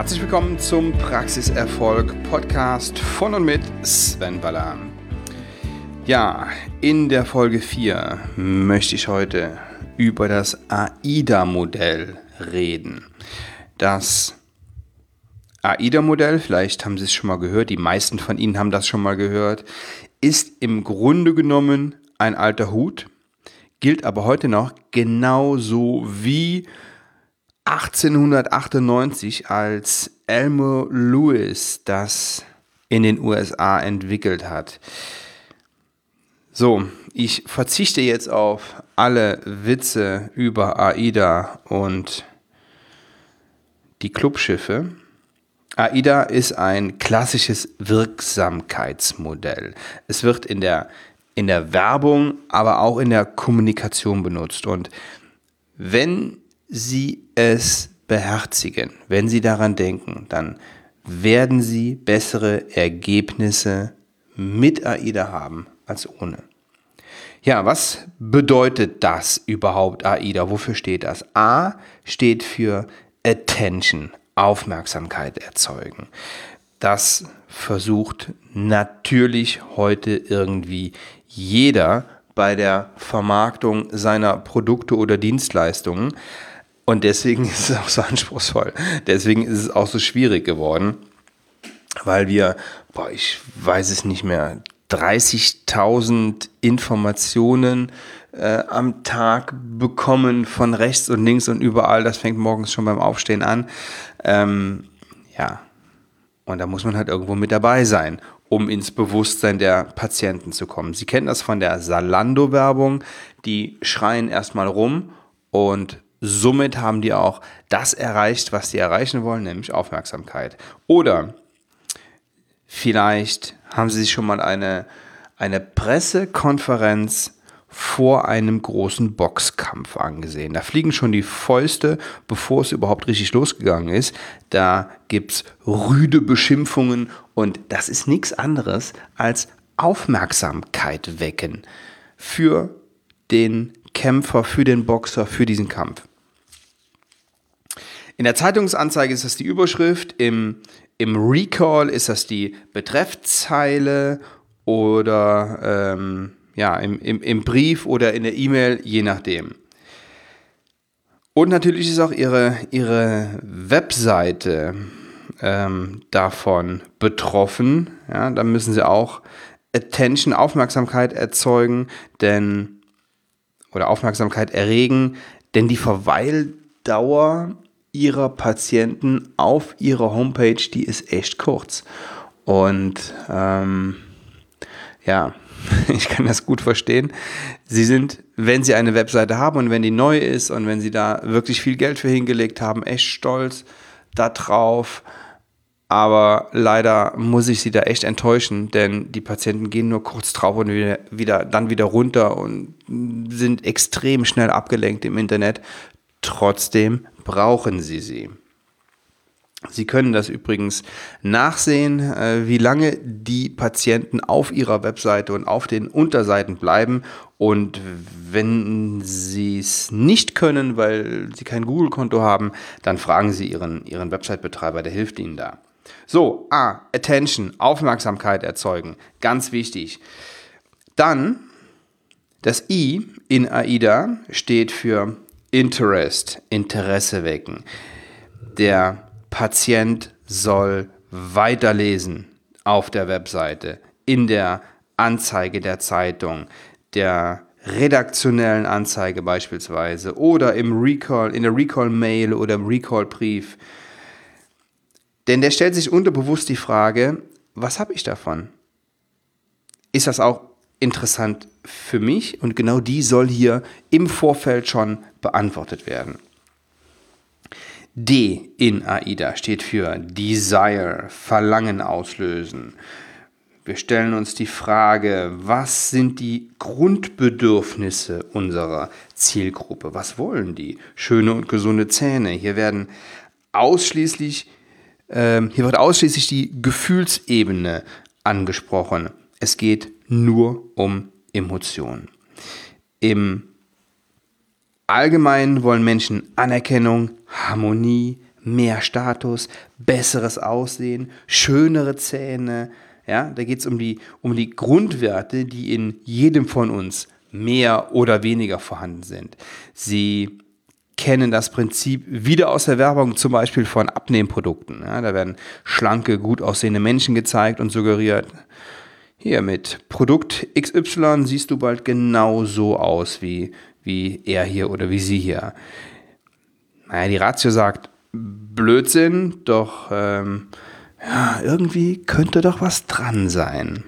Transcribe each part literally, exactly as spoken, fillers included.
Herzlich willkommen zum Praxiserfolg Podcast von und mit Sven Baller. Ja, in der Folge vier möchte ich heute über das AIDA-Modell reden. Das AIDA-Modell, vielleicht haben Sie es schon mal gehört, die meisten von Ihnen haben das schon mal gehört, ist im Grunde genommen ein alter Hut, gilt aber heute noch genauso wie achtzehnhundertachtundneunzig, als Elmer Lewis das in den U S A entwickelt hat. So, ich verzichte jetzt auf alle Witze über AIDA und die Clubschiffe. AIDA ist ein klassisches Wirksamkeitsmodell. Es wird in der, in der Werbung, aber auch in der Kommunikation benutzt. Und wenn Sie es beherzigen, wenn Sie daran denken, dann werden Sie bessere Ergebnisse mit AIDA haben als ohne. Ja, was bedeutet das überhaupt, AIDA? Wofür steht das? A steht für Attention, Aufmerksamkeit erzeugen. Das versucht natürlich heute irgendwie jeder bei der Vermarktung seiner Produkte oder Dienstleistungen. Und deswegen ist es auch so anspruchsvoll. Deswegen ist es auch so schwierig geworden, weil wir, boah, ich weiß es nicht mehr, dreißigtausend Informationen äh, am Tag bekommen von rechts und links und überall. Das fängt morgens schon beim Aufstehen an. Ähm, ja, und da muss man halt irgendwo mit dabei sein, um ins Bewusstsein der Patienten zu kommen. Sie kennen das von der Zalando-Werbung. Die schreien erstmal rum und somit haben die auch das erreicht, was sie erreichen wollen, nämlich Aufmerksamkeit. Oder vielleicht haben Sie sich schon mal eine, eine Pressekonferenz vor einem großen Boxkampf angesehen. Da fliegen schon die Fäuste, bevor es überhaupt richtig losgegangen ist. Da gibt es rüde Beschimpfungen und das ist nichts anderes als Aufmerksamkeit wecken für den Kämpfer, für den Boxer, für diesen Kampf. In der Zeitungsanzeige ist das die Überschrift, im, im Recall ist das die Betreffzeile oder ähm, ja, im, im, im Brief oder in der E-Mail, je nachdem. Und natürlich ist auch Ihre, Ihre Webseite ähm, davon betroffen. Ja, da müssen Sie auch Attention, Aufmerksamkeit erzeugen, denn oder Aufmerksamkeit erregen, denn die Verweildauer Ihrer Patienten auf Ihrer Homepage, die ist echt kurz. Und ähm, ja, ich kann das gut verstehen. Sie sind, wenn Sie eine Webseite haben und wenn die neu ist und wenn Sie da wirklich viel Geld für hingelegt haben, echt stolz da drauf. Aber leider muss ich Sie da echt enttäuschen, denn die Patienten gehen nur kurz drauf und wieder, wieder, dann wieder runter und sind extrem schnell abgelenkt im Internet. Trotzdem brauchen Sie sie. Sie können das übrigens nachsehen, wie lange die Patienten auf Ihrer Webseite und auf den Unterseiten bleiben. Und wenn Sie es nicht können, weil Sie kein Google-Konto haben, dann fragen Sie Ihren, Ihren Website-Betreiber, der hilft Ihnen da. So, A, Attention, Aufmerksamkeit erzeugen, ganz wichtig. Dann, das I in AIDA steht für Interest, Interesse wecken. Der Patient soll weiterlesen auf der Webseite, in der Anzeige der Zeitung, der redaktionellen Anzeige beispielsweise oder im Recall, in der Recall-Mail oder im Recall-Brief. Denn der stellt sich unterbewusst die Frage, was habe ich davon? Ist das auch interessant für mich? Und genau die soll hier im Vorfeld schon beantwortet werden. D in AIDA steht für Desire, Verlangen auslösen. Wir stellen uns die Frage, was sind die Grundbedürfnisse unserer Zielgruppe? Was wollen die? Schöne und gesunde Zähne. Hier werden ausschließlich, äh, hier wird ausschließlich die Gefühlsebene angesprochen. Es geht nur um Emotionen. Im Allgemein wollen Menschen Anerkennung, Harmonie, mehr Status, besseres Aussehen, schönere Zähne. Ja, da geht es um die, um die Grundwerte, die in jedem von uns mehr oder weniger vorhanden sind. Sie kennen das Prinzip wieder aus der Werbung, zum Beispiel von Abnehmprodukten. Ja, da werden schlanke, gut aussehende Menschen gezeigt und suggeriert, hier mit Produkt X Y siehst du bald genau so aus wie, wie er hier oder wie sie hier. Naja, die Ratio sagt Blödsinn, doch ähm, ja, irgendwie könnte doch was dran sein.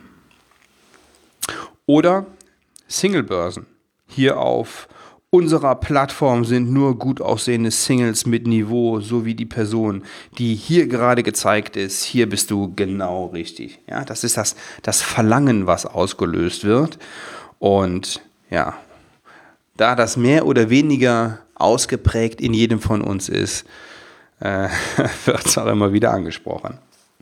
Oder Singlebörsen. Hier auf unserer Plattform sind nur gut aussehende Singles mit Niveau, so wie die Person, die hier gerade gezeigt ist. Hier bist du genau richtig. Ja, das ist das, das Verlangen, was ausgelöst wird. Und ja, da das mehr oder weniger ausgeprägt in jedem von uns ist, äh, wird es auch immer wieder angesprochen.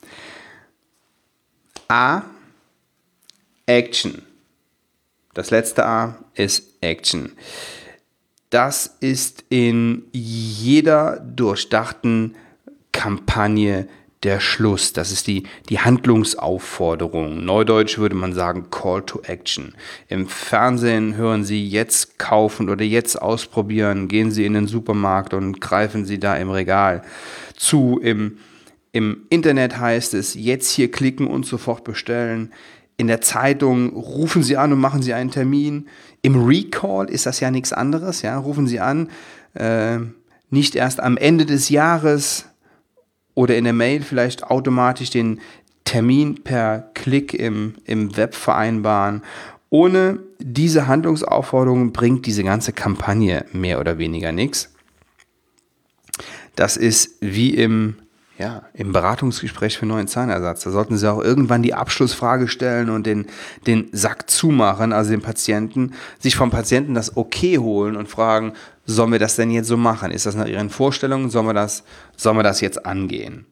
A, Action. Das letzte A ist Action. Das ist in jeder durchdachten Kampagne der Schluss. Das ist die, die Handlungsaufforderung. Neudeutsch würde man sagen Call to Action. Im Fernsehen hören Sie jetzt kaufen oder jetzt ausprobieren. Gehen Sie in den Supermarkt und greifen Sie da im Regal zu. Im, im Internet heißt es jetzt hier klicken und sofort bestellen. In der Zeitung rufen Sie an und machen Sie einen Termin. Im Recall ist das ja nichts anderes. Ja? Rufen Sie an, äh, nicht erst am Ende des Jahres oder in der Mail vielleicht automatisch den Termin per Klick im, im Web vereinbaren. Ohne diese Handlungsaufforderung bringt diese ganze Kampagne mehr oder weniger nichts. Das ist wie im Ja, im Beratungsgespräch für neuen Zahnersatz, da sollten Sie auch irgendwann die Abschlussfrage stellen und den, den Sack zumachen, also den Patienten, sich vom Patienten das Okay holen und fragen, sollen wir das denn jetzt so machen? Ist das nach Ihren Vorstellungen? Sollen wir das, sollen wir das jetzt angehen?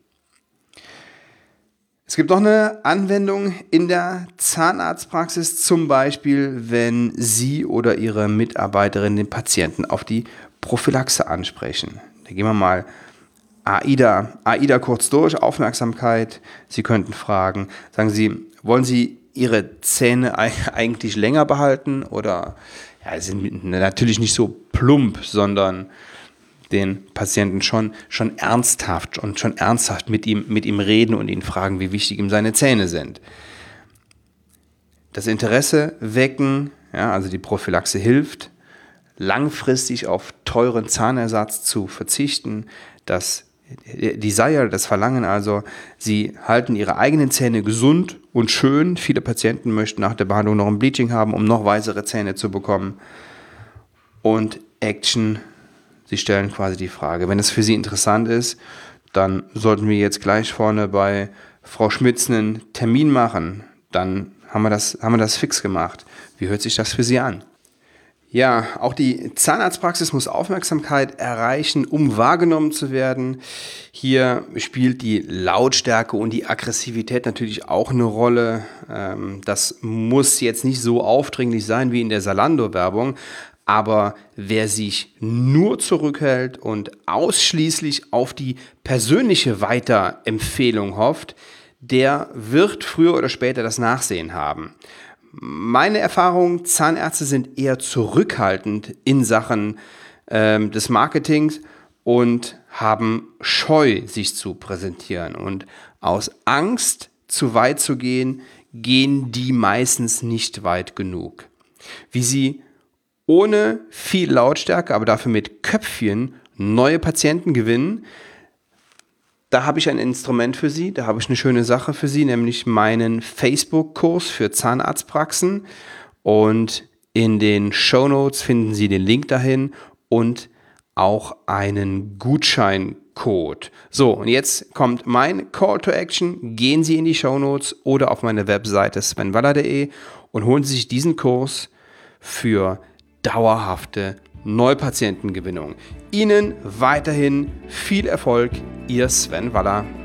Es gibt noch eine Anwendung in der Zahnarztpraxis, zum Beispiel, wenn Sie oder Ihre Mitarbeiterin den Patienten auf die Prophylaxe ansprechen. Da gehen wir mal AIDA, AIDA kurz durch, Aufmerksamkeit. Sie könnten fragen, sagen Sie, wollen Sie Ihre Zähne eigentlich länger behalten oder ja, sind natürlich nicht so plump, sondern den Patienten schon, schon ernsthaft und schon ernsthaft mit ihm, mit ihm reden und ihn fragen, wie wichtig ihm seine Zähne sind. Das Interesse wecken, ja, also die Prophylaxe hilft, langfristig auf teuren Zahnersatz zu verzichten, das Desire, das Verlangen also, sie halten ihre eigenen Zähne gesund und schön. Viele Patienten möchten nach der Behandlung noch ein Bleaching haben, um noch weißere Zähne zu bekommen. Und Action, sie stellen quasi die Frage, wenn es für Sie interessant ist, dann sollten wir jetzt gleich vorne bei Frau Schmitz einen Termin machen. Dann haben wir das, haben wir das fix gemacht. Wie hört sich das für Sie an? Ja, auch die Zahnarztpraxis muss Aufmerksamkeit erreichen, um wahrgenommen zu werden. Hier spielt die Lautstärke und die Aggressivität natürlich auch eine Rolle. Das muss jetzt nicht so aufdringlich sein wie in der Zalando-Werbung, aber wer sich nur zurückhält und ausschließlich auf die persönliche Weiterempfehlung hofft, der wird früher oder später das Nachsehen haben. Meine Erfahrung, Zahnärzte sind eher zurückhaltend in Sachen ähm, des Marketings und haben Scheu, sich zu präsentieren. Und aus Angst, zu weit zu gehen, gehen die meistens nicht weit genug. Wie sie ohne viel Lautstärke, aber dafür mit Köpfchen neue Patienten gewinnen, da habe ich ein Instrument für Sie, da habe ich eine schöne Sache für Sie, nämlich meinen Facebook-Kurs für Zahnarztpraxen. Und in den Shownotes finden Sie den Link dahin und auch einen Gutscheincode. So, und jetzt kommt mein Call to Action. Gehen Sie in die Shownotes oder auf meine Webseite sven waller punkt de und holen Sie sich diesen Kurs für dauerhafte Neupatientengewinnung. Ihnen weiterhin viel Erfolg, Ihr Sven Waller.